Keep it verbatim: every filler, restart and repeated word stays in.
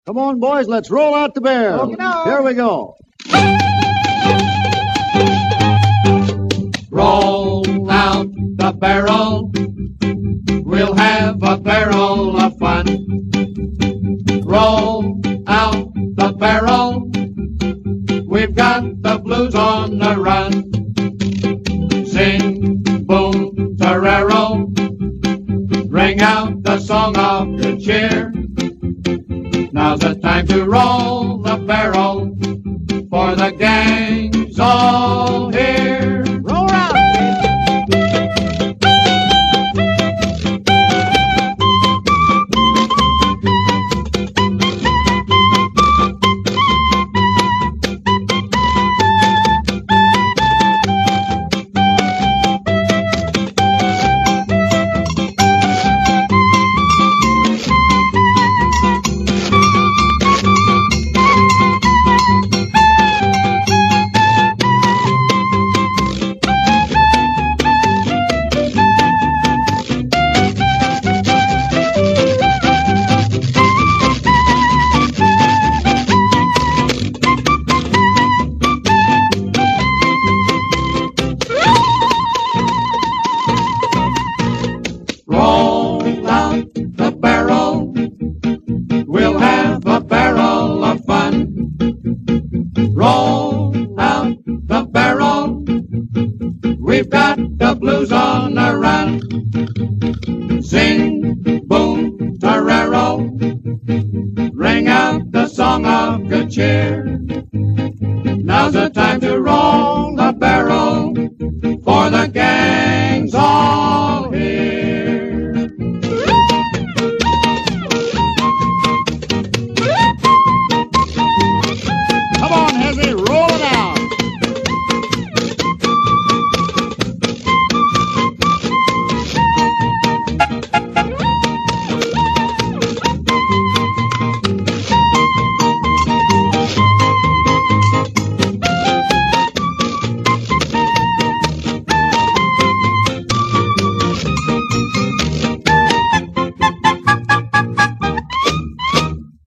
Come on, boys, let's roll out the barrel. Okey-doke. Here we go. Roll out the barrel. We'll have a barrel of fun. Roll out the barrel. We've got the blues on the run. Sing, boom, torero. Ring out the song of good cheer. Now's the time to roll the barrel, for the gang's all here. Roll out, Roll out the barrel. We'll have a barrel of fun. Roll out the barrel. We've got the blues on the run. Sing, boom, torero. Ring out the song of good cheer.